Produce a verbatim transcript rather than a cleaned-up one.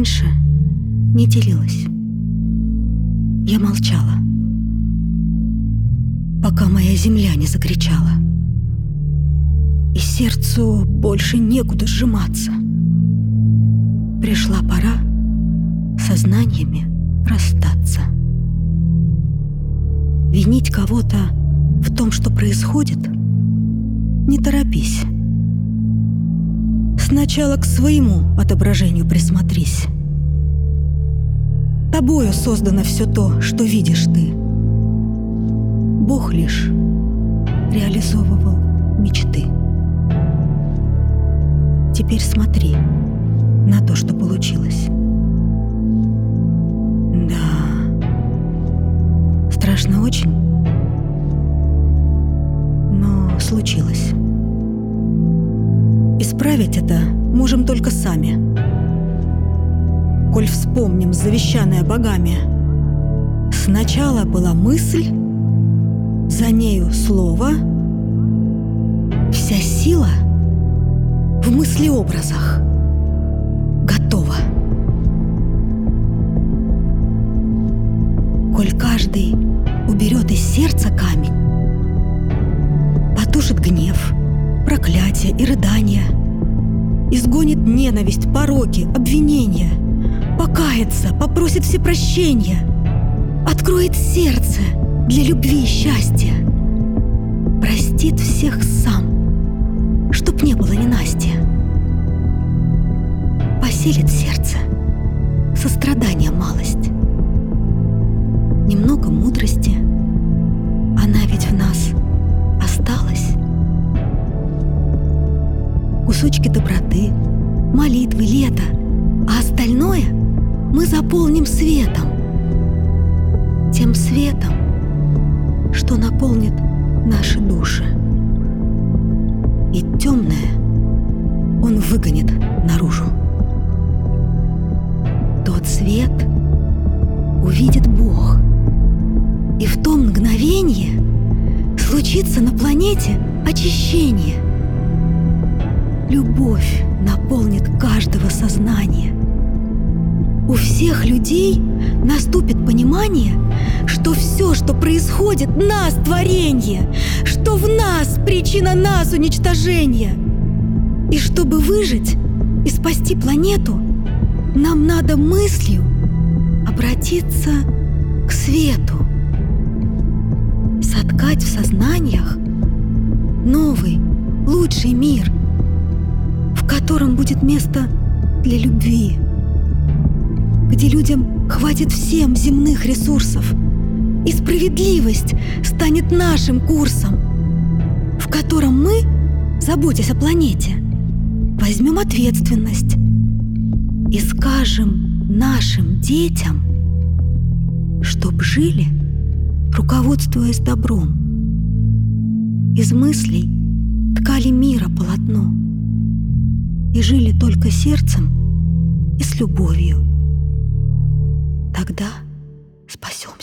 раньше не делилась. Я молчала, пока моя земля не закричала, и сердцу больше некуда сжиматься. Пришла пора сознаниями расстаться. Винить кого-то в том, что происходит, не торопись. Сначала к своему отображению присмотрись. Тобою создано все то, что видишь ты. Бог лишь реализовывал мечты. Теперь смотри на то, что получилось. Да, страшно очень, но случилось. Исправить это можем только сами. Коль вспомним завещанное богами, сначала была мысль, за нею слово, вся сила в мыслеобразах готова. Коль каждый уберет из сердца камень, потушит гнев, проклятие и рыдания, изгонит ненависть, пороки, обвинения, покается, попросит всепрощения, откроет сердце для любви и счастья, простит всех сам, чтоб не было ненастья, поселит в сердце сострадание малость, немного мудрости, она ведь в нас осталась. Кусочки доброты, молитвы, лета, а остальное мы заполним светом. Тем светом, что наполнит наши души. И темное он выгонит наружу. Тот свет увидит Бог, и в то мгновение случится на планете очищение. Любовь наполнит каждого сознания. У всех людей наступит понимание, что все, что происходит, нас творение, что в нас причина нас уничтожения. И чтобы выжить и спасти планету, нам надо мыслью обратиться к свету, соткать в сознаниях новый, лучший мир, в котором будет место для любви, где людям хватит всем земных ресурсов, и справедливость станет нашим курсом, в котором мы, заботясь о планете, возьмем ответственность и скажем нашим детям, чтоб жили, руководствуясь добром, из мыслей ткали мира полотно и жили только сердцем и с любовью. Тогда спасем.